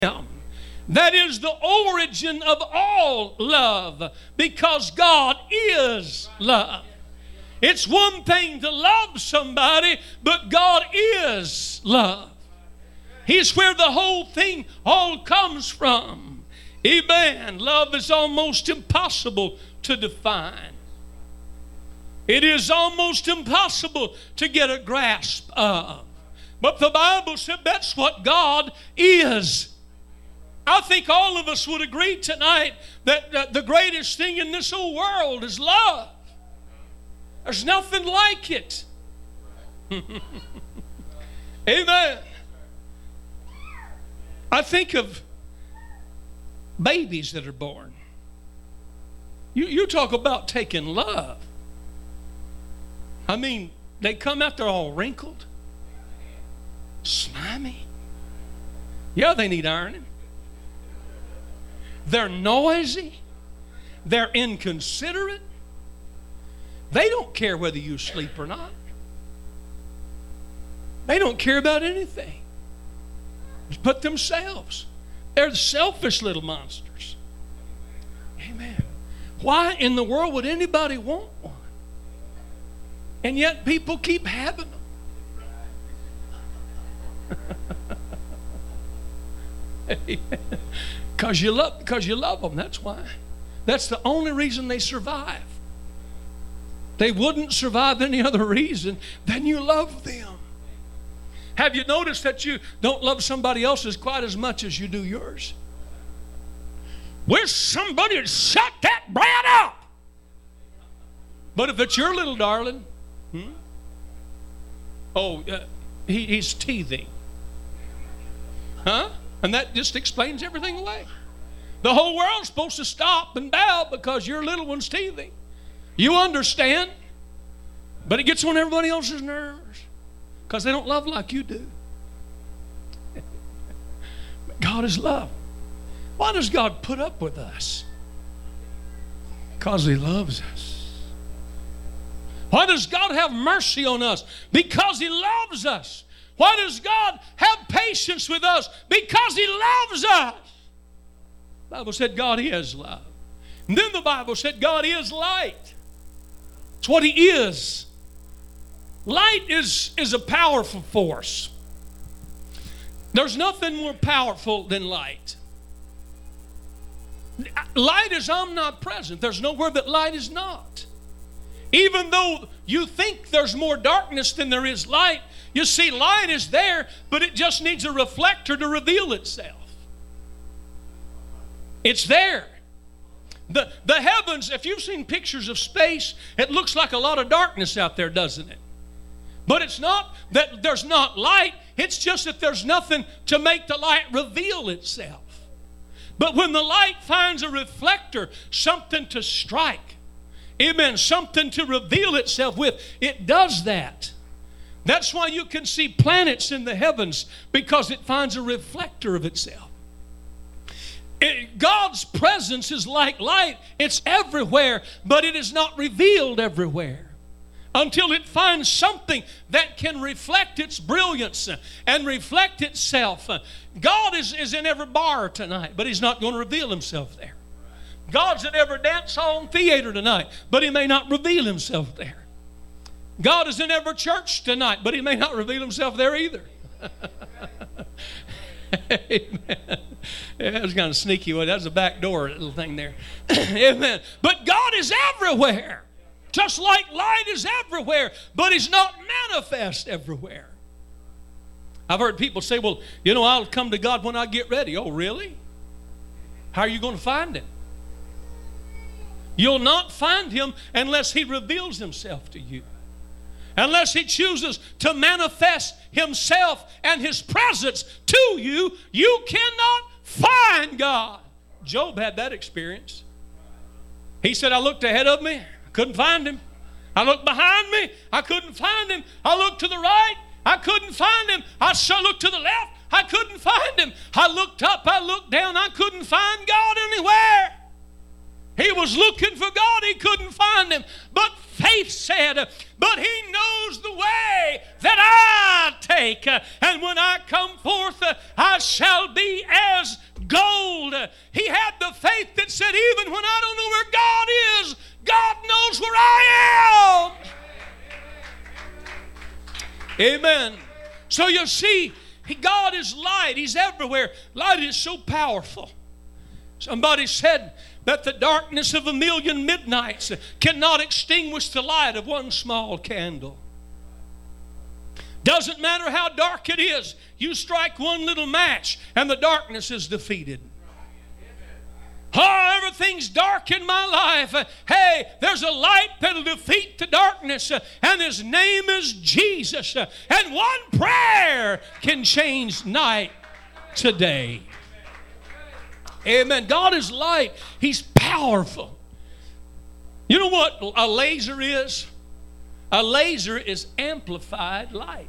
That is the origin of all love, because God is love. It's one thing to love somebody, but God is love. He's where the whole thing all comes from. Amen. Love is almost impossible to define. It is almost impossible to get a grasp of. But the Bible said that's what God is. I think all of us would agree tonight that the greatest thing in this whole world is love. There's nothing like it. Amen. I think of babies that are born. You talk about taking love. I mean, they come out there all wrinkled, slimy. Yeah, they need ironing. They're noisy. They're inconsiderate. They don't care whether you sleep or not. They don't care about anything but themselves. They're selfish little monsters. Amen. Why in the world would anybody want one? And yet people keep having them. Amen. Because you love them, that's why. That's the only reason they survive. They wouldn't survive any other reason than you love them. Have you noticed that you don't love somebody else's quite as much as you do yours? Wish somebody would shut that brat up. But if it's your little darling, he's teething. Huh? And that just explains everything away. The whole world's supposed to stop and bow because your little one's teething. You understand, but it gets on everybody else's nerves because they don't love like you do. God is love. Why does God put up with us? Because He loves us. Why does God have mercy on us? Because He loves us. Why does God have patience with us? Because He loves us. The Bible said God is love. And then the Bible said God is light. It's what He is. Light is a powerful force. There's nothing more powerful than light. Light is omnipresent. There's nowhere that light is not. Even though you think there's more darkness than there is light, you see, light is there, but it just needs a reflector to reveal itself. It's there. The heavens, if you've seen pictures of space, it looks like a lot of darkness out there, doesn't it? But it's not that there's not light. It's just that there's nothing to make the light reveal itself. But when the light finds a reflector, something to strike, amen, something to reveal itself with, it does that. That's why you can see planets in the heavens, because it finds a reflector of itself. God's presence is like light. It's everywhere, but it is not revealed everywhere until it finds something that can reflect its brilliance and reflect itself. God is in every bar tonight, but He's not going to reveal Himself there. God's in every dance hall and theater tonight, but He may not reveal Himself there. God is in every church tonight, but He may not reveal Himself there either. Amen. Yeah, that was kind of sneaky. That was a backdoor little thing there. Amen. But God is everywhere. Just like light is everywhere, but He's not manifest everywhere. I've heard people say, well, I'll come to God when I get ready. Oh, really? How are you going to find Him? You'll not find Him unless He reveals Himself to you. Unless He chooses to manifest Himself and His presence to you, you cannot find God. Job had that experience. He said, I looked ahead of me, I couldn't find Him. I looked behind me, I couldn't find Him. I looked to the right, I couldn't find Him. I looked to the left, I couldn't find Him. I looked up, I looked down, I couldn't find God anywhere. He was looking for God. He couldn't find him. But faith said, but he knows the way that I take. And when I come forth, I shall be as gold. He had the faith that said, even when I don't know where God is, God knows where I am. Amen. So you see, God is light. He's everywhere. Light is so powerful. Somebody said that the darkness of 1,000,000 midnights cannot extinguish the light of one small candle. Doesn't matter how dark it is, you strike one little match and the darkness is defeated. Oh, everything's dark in my life. Hey, there's a light that'll defeat the darkness, and His name is Jesus. And one prayer can change night to day. Amen. God is light. He's powerful. You know what a laser is? A laser is amplified light.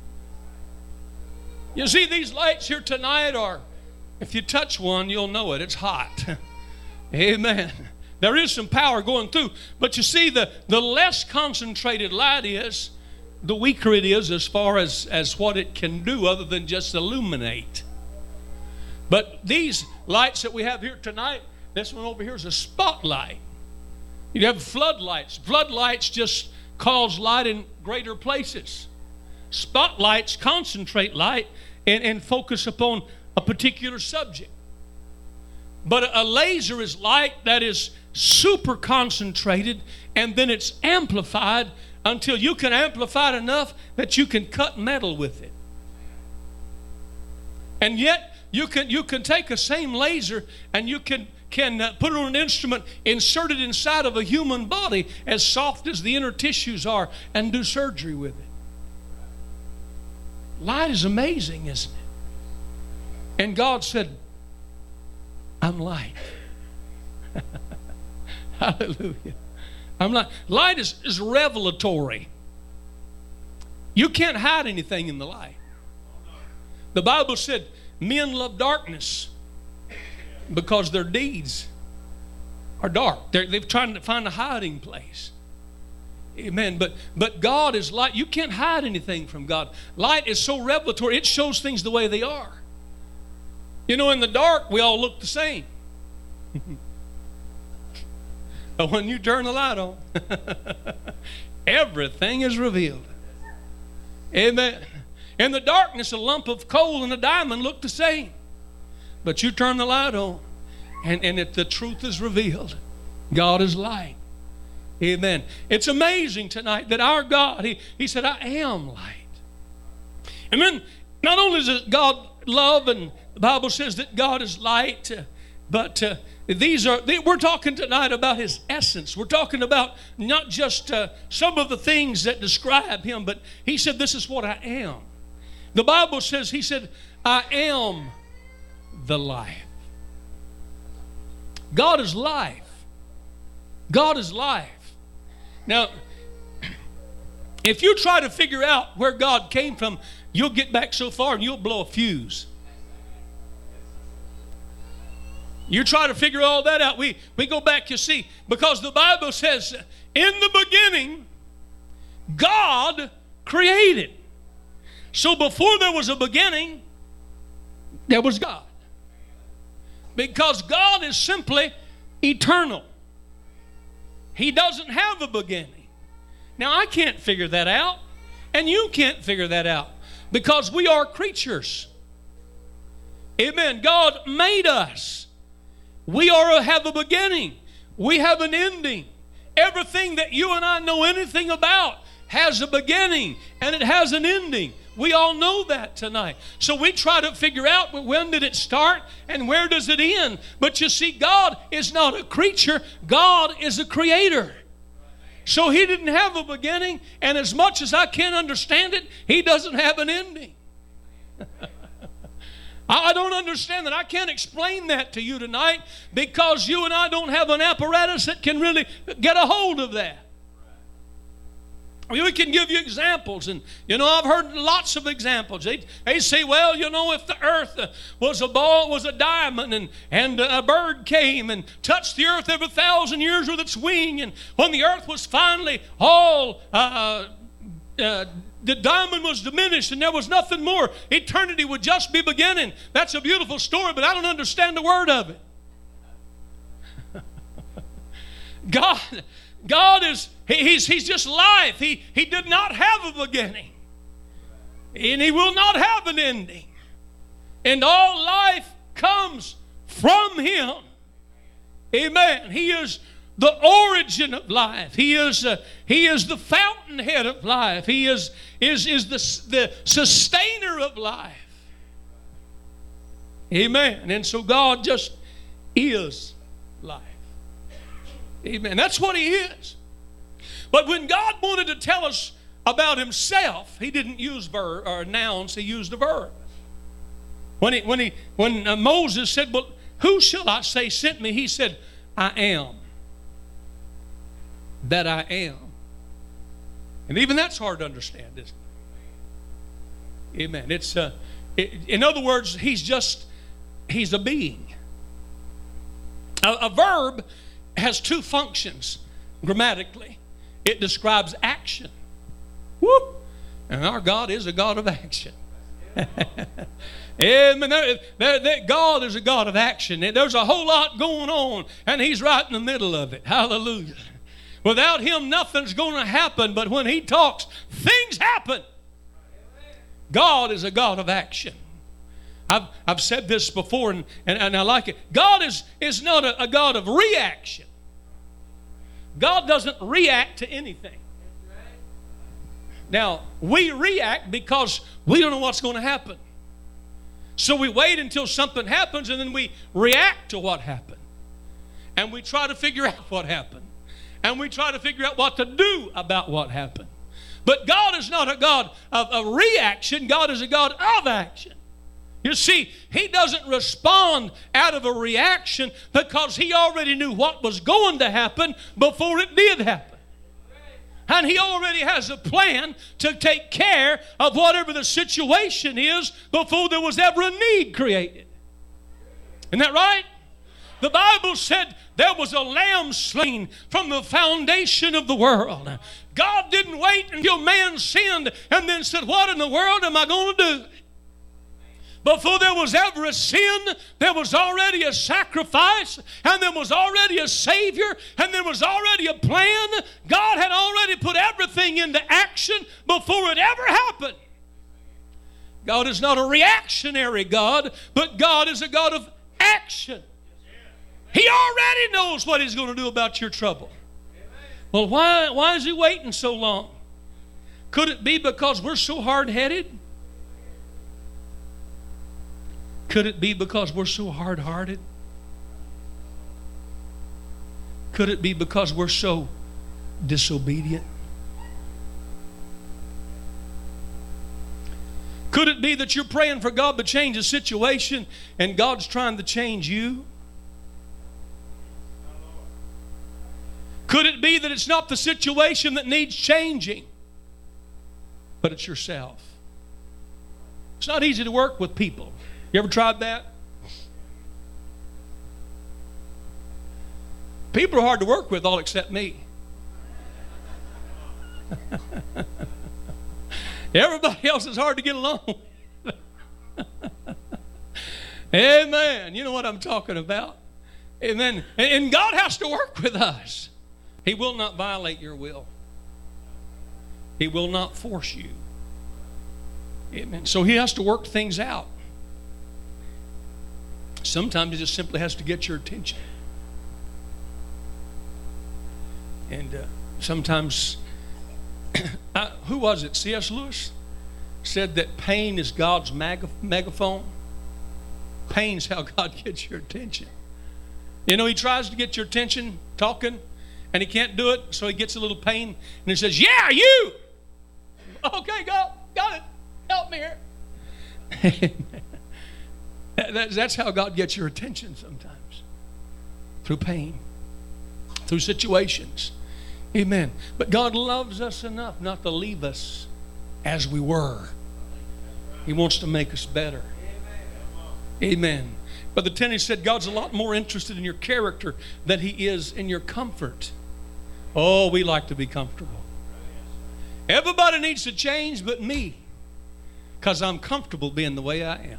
You see, these lights here tonight are, if you touch one, you'll know it. It's hot. Amen. There is some power going through. But you see, the less concentrated light is, the weaker it is as far as what it can do other than just illuminate. But these lights that we have here tonight, this one over here is a spotlight. You have floodlights. Floodlights just cause light in greater places. Spotlights concentrate light and focus upon a particular subject. But a laser is light that is super concentrated, and then it's amplified until you can amplify it enough that you can cut metal with it. And yet, you can take a same laser and you can put it on an instrument, insert it inside of a human body as soft as the inner tissues are, and do surgery with it. Light is amazing, isn't it? And God said, I'm light. Hallelujah. I'm light. Light is revelatory. You can't hide anything in the light. The Bible said, men love darkness because their deeds are dark. They're trying to find a hiding place. Amen. But God is light. You can't hide anything from God. Light is so revelatory. It shows things the way they are. You know, in the dark, we all look the same. But when you turn the light on, everything is revealed. Amen. In the darkness, a lump of coal and a diamond look the same. But you turn the light on, and the truth is revealed. God is light. Amen. It's amazing tonight that our God, He said, I am light. And then, not only does God love, and the Bible says that God is light, but we're talking tonight about His essence. We're talking about not just some of the things that describe Him, but He said, this is what I am. The Bible says, He said, I am the life. God is life. God is life. Now, if you try to figure out where God came from, you'll get back so far and you'll blow a fuse. You try to figure all that out. We go back, you see, because the Bible says, in the beginning, God created. So before there was a beginning, there was God. Because God is simply eternal. He doesn't have a beginning. Now, I can't figure that out, and you can't figure that out, because we are creatures. Amen. God made us. We have a beginning. We have an ending. Everything that you and I know anything about has a beginning, and it has an ending. We all know that tonight. So we try to figure out, when did it start and where does it end? But you see, God is not a creature. God is a creator. So He didn't have a beginning, and as much as I can't understand it, He doesn't have an ending. I don't understand that. I can't explain that to you tonight, because you and I don't have an apparatus that can really get a hold of that. We can give you examples, and I've heard lots of examples. They say, well, if the earth was a ball, was a diamond, and a bird came and touched the earth every 1,000 years with its wing, and when the earth was finally all the diamond was diminished and there was nothing more, eternity would just be beginning. That's a beautiful story, but I don't understand a word of it. God is, He's just life. He did not have a beginning. And He will not have an ending. And all life comes from Him. Amen. He is the origin of life. He is the fountainhead of life. He is the sustainer of life. Amen. And so God just is life. Amen. That's what He is. But when God wanted to tell us about Himself, He didn't use nouns. He used a verb. When Moses said, "Well, who shall I say sent me?" He said, "I am that I am." And even that's hard to understand, isn't it? Amen. In other words, He's a being. A verb has two functions grammatically. It describes action. Woo! And our God is a God of action. Amen. God is a God of action. There's a whole lot going on, and He's right in the middle of it. Hallelujah. Without Him, nothing's going to happen, but when He talks, things happen. God is a God of action. I've said this before, and I like it. God is not a God of reaction. God doesn't react to anything. Now, we react because we don't know what's going to happen. So we wait until something happens, and then we react to what happened. And we try to figure out what happened. And we try to figure out what to do about what happened. But God is not a God of reaction. God is a God of action. You see, He doesn't respond out of a reaction because He already knew what was going to happen before it did happen. And He already has a plan to take care of whatever the situation is before there was ever a need created. Isn't that right? The Bible said there was a lamb slain from the foundation of the world. God didn't wait until man sinned and then said, "What in the world am I going to do?" Before there was ever a sin, there was already a sacrifice, and there was already a Savior, and there was already a plan. God had already put everything into action before it ever happened. God is not a reactionary God, but God is a God of action. He already knows what He's going to do about your trouble. Well, why is He waiting so long? Could it be because we're so hard-headed? Could it be because we're so hard-hearted? Could it be because we're so disobedient? Could it be that you're praying for God to change a situation and God's trying to change you? Could it be that it's not the situation that needs changing, but it's yourself? It's not easy to work with people. You ever tried that? People are hard to work with, all except me. Everybody else is hard to get along with. Amen. You know what I'm talking about. Amen. And God has to work with us. He will not violate your will. He will not force you. Amen. So He has to work things out. Sometimes He just simply has to get your attention. And sometimes, who was it? C.S. Lewis said that pain is God's megaphone. Pain's how God gets your attention. You know, He tries to get your attention talking, and He can't do it, so He gets a little pain, and He says, "Yeah, you!" "Okay, God, got it. Help me here." That's how God gets your attention sometimes. Through pain. Through situations. Amen. But God loves us enough not to leave us as we were. He wants to make us better. Amen. Brother Tenney said God's a lot more interested in your character than He is in your comfort. Oh, we like to be comfortable. Everybody needs to change but me, because I'm comfortable being the way I am.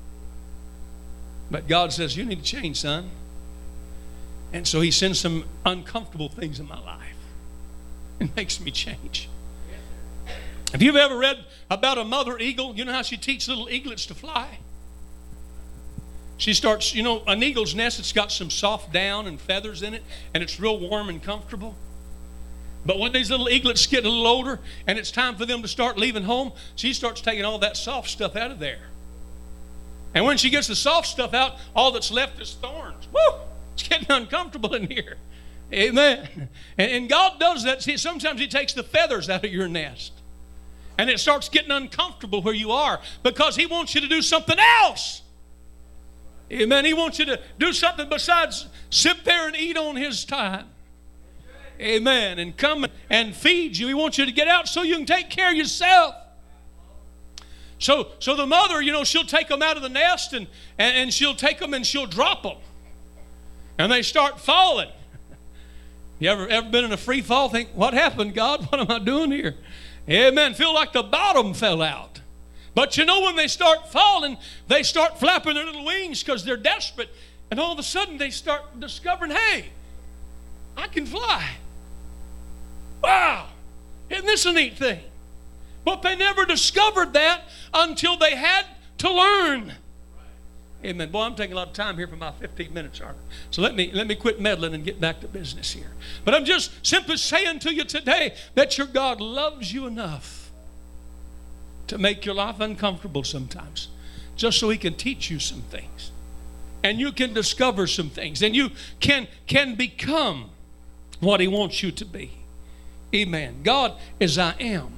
But God says, you need to change, son. And so He sends some uncomfortable things in my life. It makes me change. Have you ever read about a mother eagle? You know how she teaches little eaglets to fly? She starts, an eagle's nest, it's got some soft down and feathers in it, and it's real warm and comfortable. But when these little eaglets get a little older and it's time for them to start leaving home, she starts taking all that soft stuff out of there. And when she gets the soft stuff out, all that's left is thorns. Woo! It's getting uncomfortable in here. Amen. And God does that. See, sometimes He takes the feathers out of your nest. And it starts getting uncomfortable where you are, because He wants you to do something else. Amen. He wants you to do something besides sit there and eat on His time. Amen. And come and feed you. He wants you to get out so you can take care of yourself. So the mother, she'll take them out of the nest and she'll take them and she'll drop them. And they start falling. You ever been in a free fall? Think, what happened, God? What am I doing here? Amen. Feel like the bottom fell out. But when they start falling, they start flapping their little wings because they're desperate. And all of a sudden they start discovering, hey, I can fly. Wow. Isn't this a neat thing? But they never discovered that until they had to learn. Amen. Boy, I'm taking a lot of time here for my 15 minutes, aren't I? So let me quit meddling and get back to business here. But I'm just simply saying to you today that your God loves you enough to make your life uncomfortable sometimes, just so He can teach you some things. And you can discover some things. And you can become what He wants you to be. Amen. God is I am.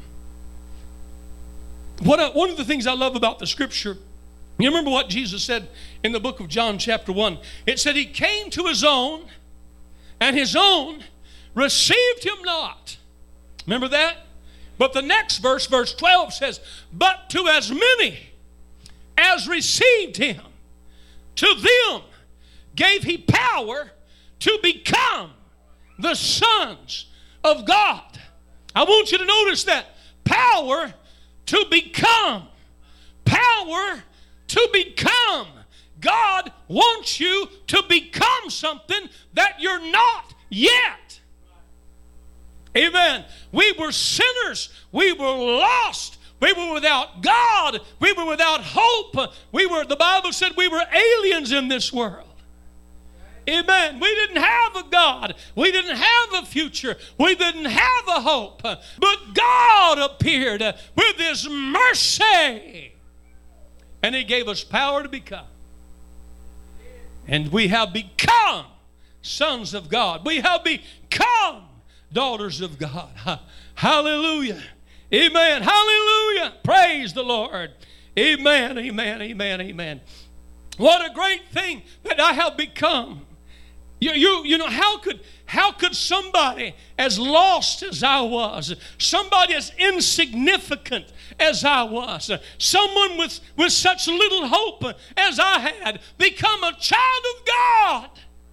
One of the things I love about the Scripture, you remember what Jesus said in the book of John chapter 1? It said He came to His own, and His own received Him not. Remember that? But the next verse, verse 12 says, but to as many as received Him, to them gave He power to become the sons of God. I want you to notice that. Power to become. Power to become. God wants you to become something that you're not yet. Amen. We were sinners. We were lost. We were without God. We were without hope. The Bible said we were aliens in this world. Amen. We didn't have a God. We didn't have a future. We didn't have a hope. But God appeared with His mercy. And He gave us power to become. And we have become sons of God. We have become daughters of God. Hallelujah. Amen. Hallelujah. Praise the Lord. Amen. Amen. Amen. Amen. What a great thing that I have become. You know, how could somebody as lost as I was, somebody as insignificant as I was, someone with such little hope as I had, become a child of God?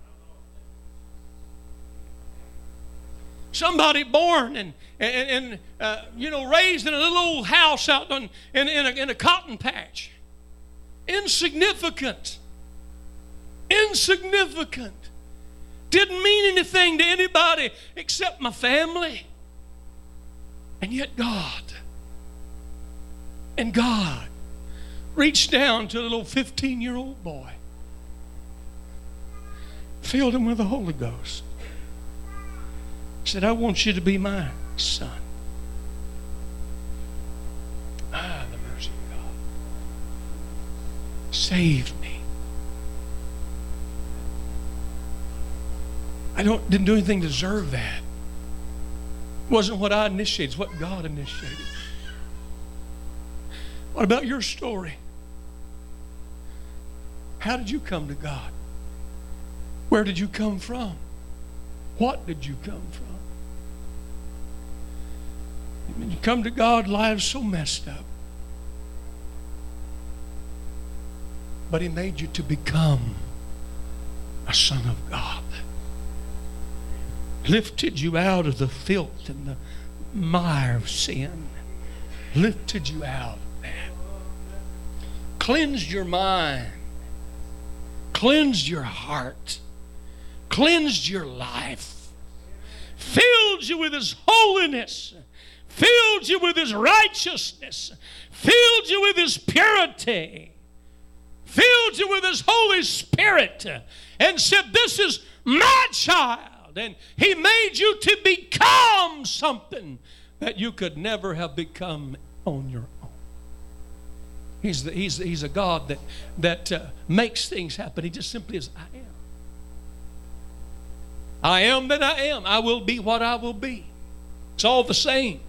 Somebody born and raised in a little old house out in a cotton patch. Insignificant. Didn't mean anything to anybody except my family. And yet God reached down to a little 15-year-old boy, filled him with the Holy Ghost, said, I want you to be my son. The mercy of God saved me. I didn't do anything to deserve that. It wasn't what I initiated, it's what God initiated. What about your story? How did you come to God? Where did you come from? What did you come from? When you come to God, life's so messed up. But He made you to become a son of God. Lifted you out of the filth and the mire of sin. Lifted you out of that. Cleansed your mind. Cleansed your heart. Cleansed your life. Filled you with His holiness. Filled you with His righteousness. Filled you with His purity. Filled you with His Holy Spirit. And said, this is my child. And He made you to become something that you could never have become on your own. He's a God that makes things happen. He just simply is, I am. I am that I am. I will be what I will be. It's all the same.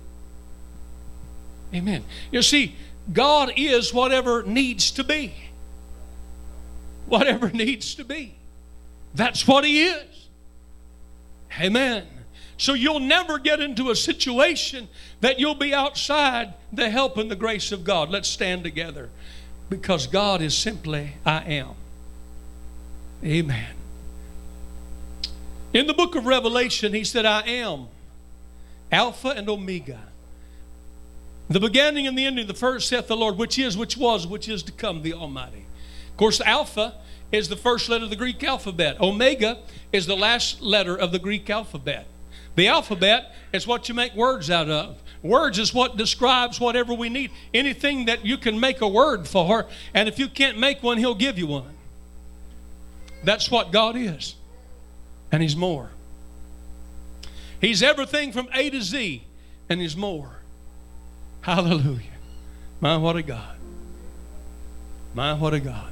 Amen. You see, God is whatever needs to be. Whatever needs to be. That's what He is. Amen. So you'll never get into a situation that you'll be outside the help and the grace of God. Let's stand together. Because God is simply, I am. Amen. In the book of Revelation, He said, I am Alpha and Omega. The beginning and the ending, the first saith the Lord, which is, which was, which is to come, the Almighty. Of course, Alpha is the first letter of the Greek alphabet. Omega is the last letter of the Greek alphabet. The alphabet is what you make words out of. Words is what describes whatever we need. Anything that you can make a word for, and if you can't make one, He'll give you one. That's what God is. And He's more. He's everything from A to Z, and He's more. Hallelujah. My, what a God. My, what a God.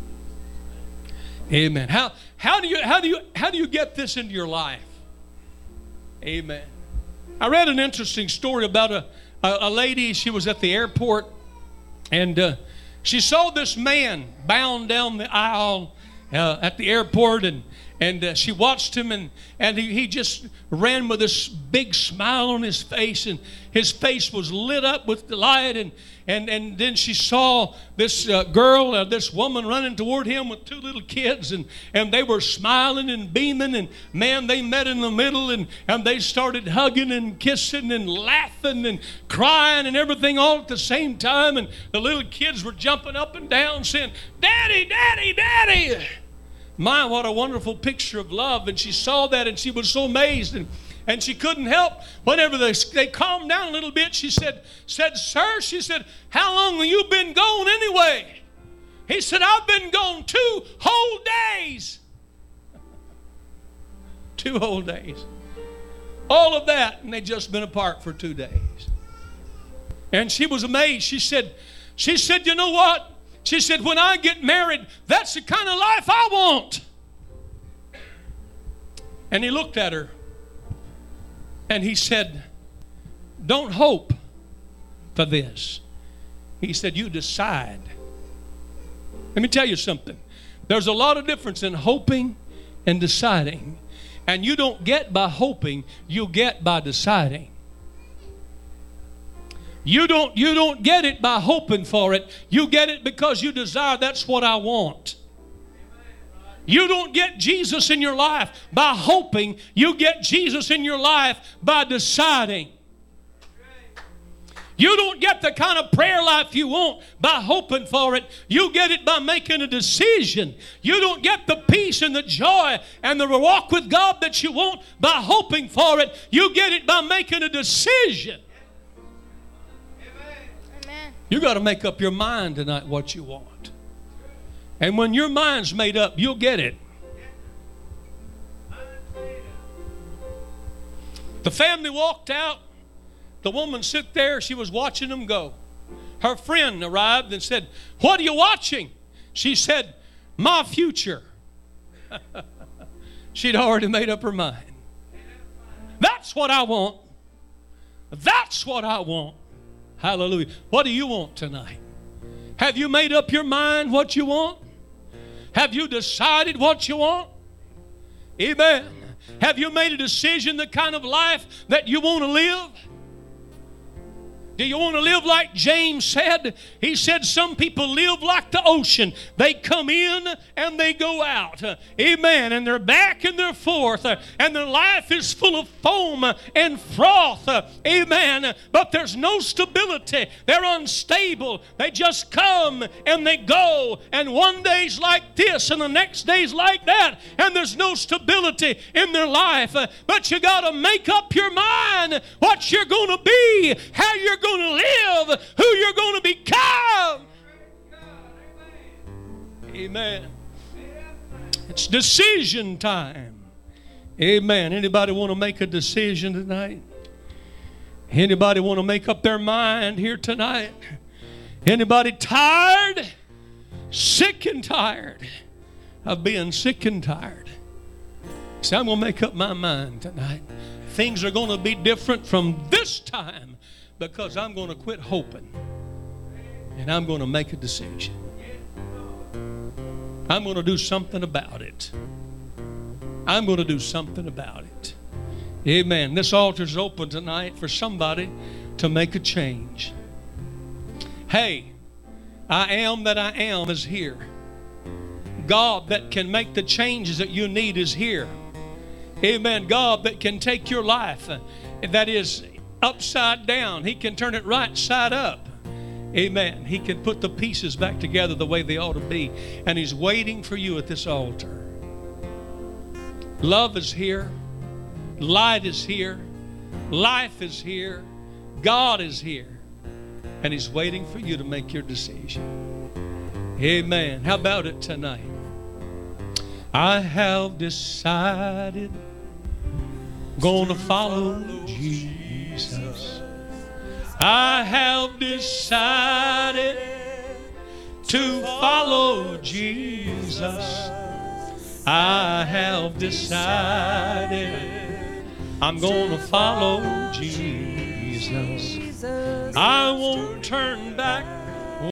Amen. How do you get this into your life? Amen. I read an interesting story about a lady. She was at the airport, and she saw this man bound down the aisle at the airport, and she watched him, and he just ran with this big smile on his face, and his face was lit up with delight, and then she saw this girl, this woman running toward him with two little kids, and they were smiling and beaming, and man, they met in the middle, and they started hugging and kissing and laughing and crying and everything all at the same time, and the little kids were jumping up and down saying, Daddy, Daddy, Daddy. My, what a wonderful picture of love. And she saw that, and she was so amazed, and she couldn't help. Whenever they calmed down a little bit, she said, Sir, she said, how long have you been gone anyway? He said, I've been gone 2 whole days. 2 whole days. All of that, and they'd just been apart for 2 days. And she was amazed. She said, you know what? She said, when I get married, that's the kind of life I want. And he looked at her and he said, don't hope for this. He said, you decide. Let me tell you something. There's a lot of difference in hoping and deciding. And you don't get by hoping, you get by deciding. You don't get it by hoping for it. You get it because you desire, that's what I want. You don't get Jesus in your life by hoping. You get Jesus in your life by deciding. You don't get the kind of prayer life you want by hoping for it. You get it by making a decision. You don't get the peace and the joy and the walk with God that you want by hoping for it. You get it by making a decision. You got to make up your mind tonight what you want. And when your mind's made up, you'll get it. The family walked out. The woman sit there. She was watching them go. Her friend arrived and said, what are you watching? She said, my future. She'd already made up her mind. That's what I want. That's what I want. Hallelujah. What do you want tonight? Have you made up your mind what you want? Have you decided what you want? Amen. Have you made a decision the kind of life that you want to live? Do you want to live like James said? He said some people live like the ocean. They come in and they go out. Amen. And they're back and they're forth. And their life is full of foam and froth. Amen. But there's no stability. They're unstable. They just come and they go. And one day's like this and the next day's like that. And there's no stability in their life. But you got to make up your mind what you're going to be, how you're going to live, who you're going to become. Amen. It's decision time. Amen. Anybody want to make a decision tonight? Anybody want to make up their mind here tonight? Anybody tired? Sick and tired of being sick and tired? See, I'm going to make up my mind tonight. Things are going to be different from this time because I'm going to quit hoping and I'm going to make a decision. I'm going to do something about it. I'm going to do something about it. Amen. This altar's open tonight for somebody to make a change. Hey, I am that I am is here. God that can make the changes that you need is here. Amen. God that can take your life that is upside down. He can turn it right side up. Amen. He can put the pieces back together the way they ought to be. And He's waiting for you at this altar. Love is here. Light is here. Life is here. God is here. And He's waiting for you to make your decision. Amen. How about it tonight? I have decided gonna follow Jesus. I have decided to follow Jesus. I have decided I'm gonna follow Jesus. I won't turn back